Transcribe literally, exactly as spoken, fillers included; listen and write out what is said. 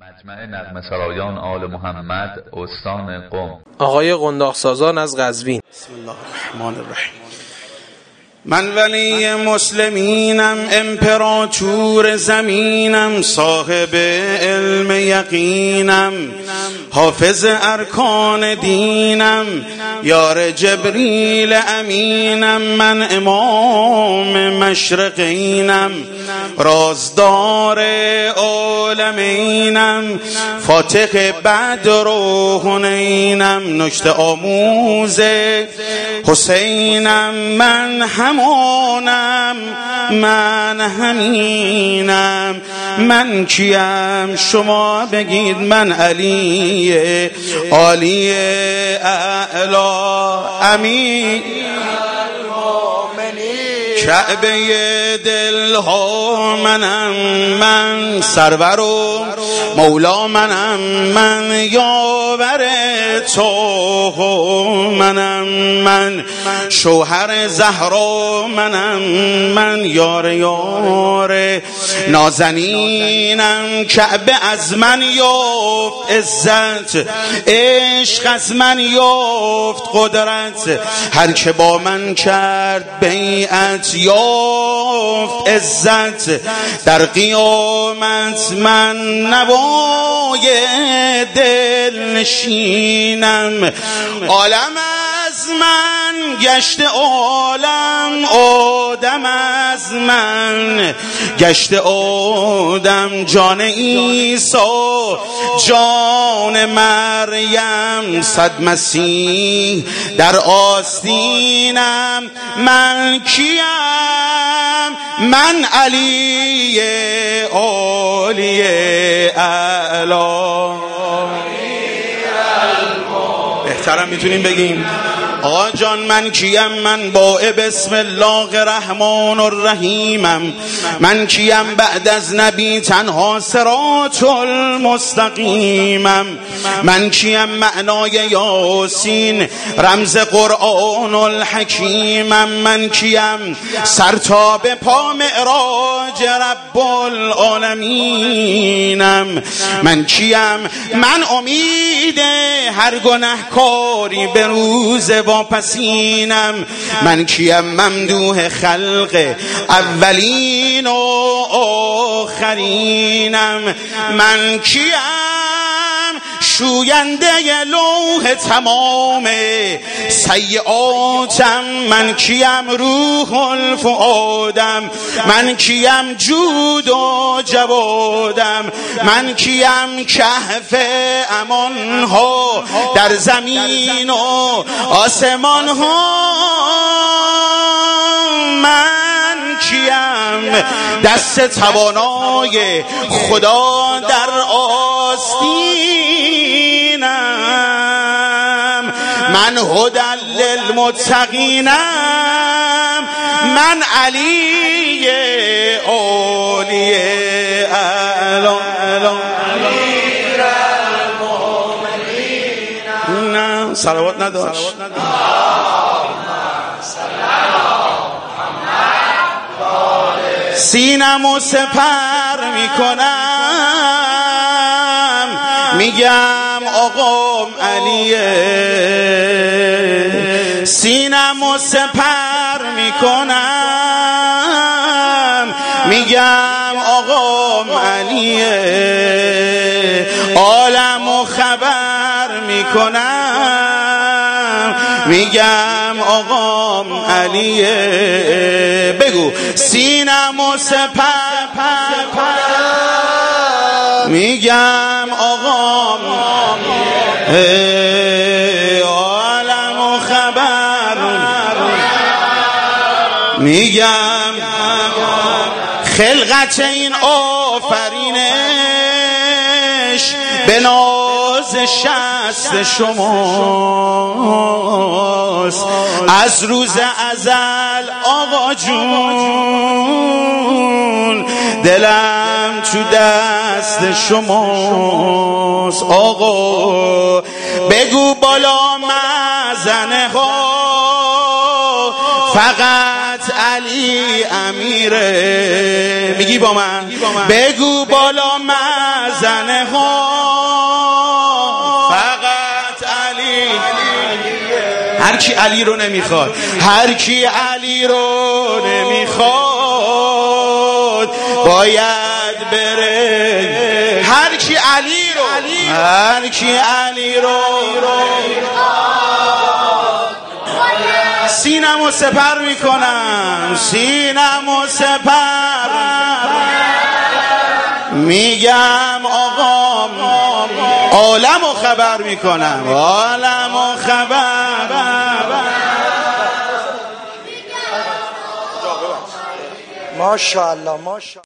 مجمع نغمه سرایان آل محمد استان قم. آقای قنداق سازان از قزوین. بسم الله الرحمن الرحیم. من ولی مسلمینم، امپراتور زمینم، صاحب علم یقینم، حافظ ارکان دینم، یار جبریل امینم، من امام مشرقینم، رازدار عالمینم، فاتح بدر و حنینم، نکته آموز حسینم، من همانم، من همینم، من کیم شما بگید؟ من علی عالی اعلا امین، کعبه دلها منم، من سرور و مولا منم، من یاور تو منم، من شوهر زهرا منم، من یار یار نازنینم، کعبه از من یافت عزت، عشق از من یافت قدرت، هر که با من کرد بیعت یافت عزت، در قیامت من نوای دل نشینم، عالم از من گشت عالم، آدم از من گشت آدم، جان عیسی جان مریم، صد مسیح در آستینم، من کیم؟ من علی عالی اعلا. بهترم میتونیم بگیم آقا جان من کیم؟ من با بسم الله الرحمن الرحیمم، من کیم بعد از نبی تنها صراط المستقیمم، من کیم معنای یاسین رمز قرآن الحکیمم، من کیم سر تا به پا معراج رب العالمینم، من کیم؟ من امید هر گناهکاری به روز واپسینم، من کیم ممدوح خلق اولین و آخرینم، من کیم شوینده لوح تمام سیئاتم، من کیم روح الفؤادم، من کیم جود و جوادم، من کیم کهف امان ها در زمین و آسمان ها، من کیم دست توانای خدا در آستینم، من هدی للمتقینم، من علی عالی اعلا. نه صلوات نداشت. سینمو سپر میکنم، میگم آقام علیه، سینمو سپر میکنم، میگم آقام علیه، عالمو خبر میکنم، میگم آقام علیه. بگو سینمو سپر میگم آقام عالمو خبر میگم، خلقت این آفرینش به ناز شست شماست، از روز ازل آقا جون دلم تو دست شماست، آقا بگو بالا مزنه ها فقط علی امیره. میگی با من؟ بگو بالا مزنه آقا فقط علی. هر کی علی رو نمیخواد، هر کی علی رو نمیخواد باید بره. هر کی علی رو هر کی علی رو سینمو سپر میکنم، سینمو سپر میگم آقا، عالمو خبر میکنم، عالمو خبر. ماشاءالله ماشاءالله.